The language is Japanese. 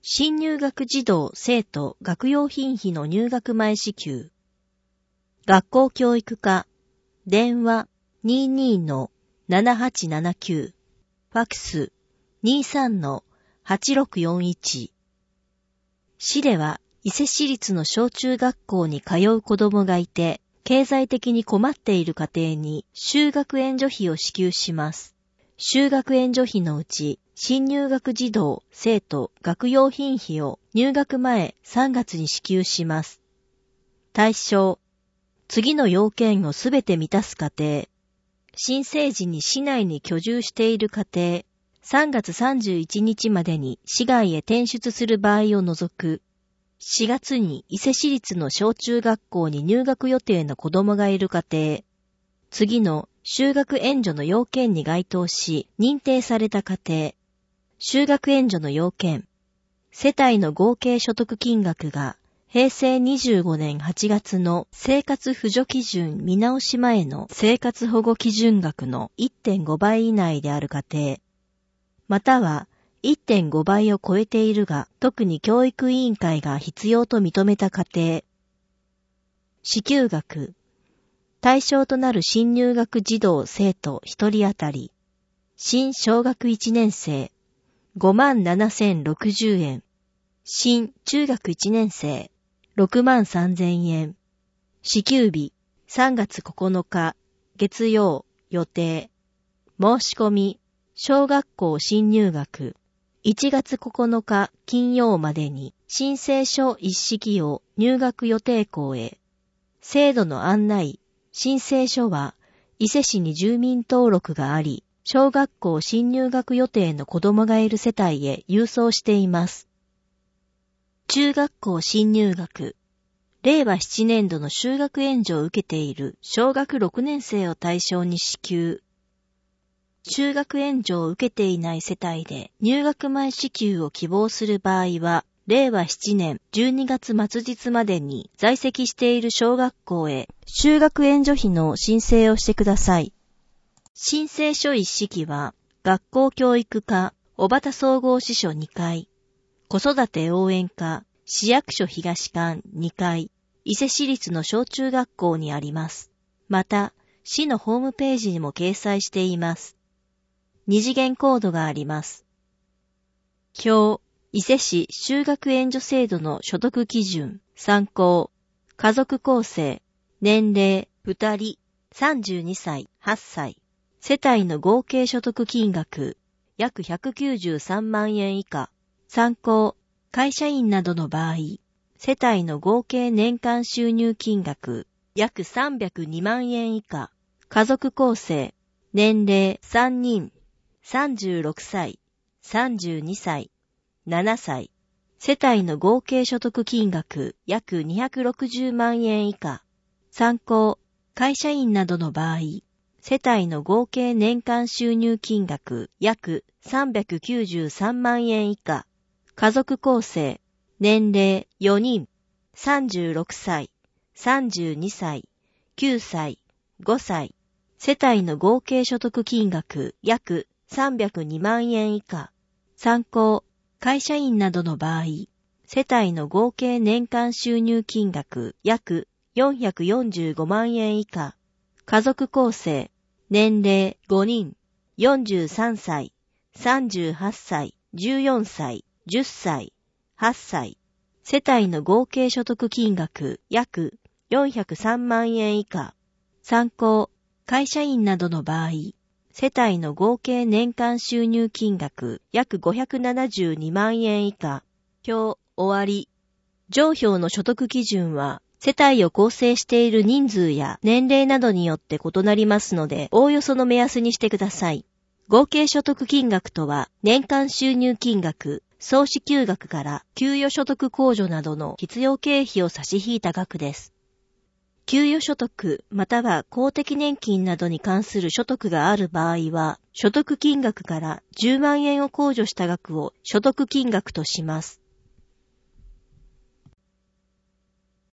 新入学児童生徒学用品費の入学前支給。学校教育課、電話 22-7879、ファクス 23-8641。市では伊勢市立の小中学校に通う子供がいて、経済的に困っている家庭に就学援助費を支給します。就学援助費のうち、新入学児童生徒学用品費を入学前3月に支給します。対象、次の要件をすべて満たす家庭、新生時に市内に居住している家庭、3月31日までに市外へ転出する場合を除く、4月に伊勢市立の小中学校に入学予定の子供がいる家庭、次の就学援助の要件に該当し認定された家庭、就学援助の要件、世帯の合計所得金額が平成25年8月の生活扶助基準見直し前の生活保護基準額の 1.5 倍以内である家庭、または 1.5 倍を超えているが特に教育委員会が必要と認めた家庭、支給額、対象となる新入学児童生徒1人当たり、新小学1年生、57,060円。新中学1年生、63,000円。支給日、3月9日、月曜、予定。申し込み、小学校新入学、1月9日金曜までに申請書一式を入学予定校へ。制度の案内、申請書は、伊勢市に住民登録があり、小学校新入学予定の子供がいる世帯へ郵送しています。中学校新入学。令和7年度の就学援助を受けている小学6年生を対象に支給。就学援助を受けていない世帯で入学前支給を希望する場合は、令和7年12月末日までに在籍している小学校へ就学援助費の申請をしてください。申請書一式は、学校教育課、小畑総合支所2階、子育て応援課、市役所東館2階、伊勢市立の小中学校にあります。また、市のホームページにも掲載しています。二次元コードがあります。表、伊勢市就学援助制度の所得基準、参考、家族構成、年齢、2人、32歳、8歳。世帯の合計所得金額、約193万円以下。参考、会社員などの場合、世帯の合計年間収入金額、約302万円以下。家族構成、年齢3人、36歳、32歳、7歳。世帯の合計所得金額、約260万円以下。参考、会社員などの場合、世帯の合計年間収入金額約393万円以下。家族構成、年齢4人、36歳、32歳、9歳、5歳。世帯の合計所得金額約302万円以下。参考、会社員などの場合、世帯の合計年間収入金額約445万円以下。家族構成、年齢5人、43歳、38歳、14歳、10歳、8歳。世帯の合計所得金額約403万円以下。参考、会社員などの場合、世帯の合計年間収入金額約572万円以下。表、終わり。上表の所得基準は、世帯を構成している人数や年齢などによって異なりますので、おおよその目安にしてください。合計所得金額とは、年間収入金額、総支給額から給与所得控除などの必要経費を差し引いた額です。給与所得または公的年金などに関する所得がある場合は、所得金額から10万円を控除した額を所得金額とします。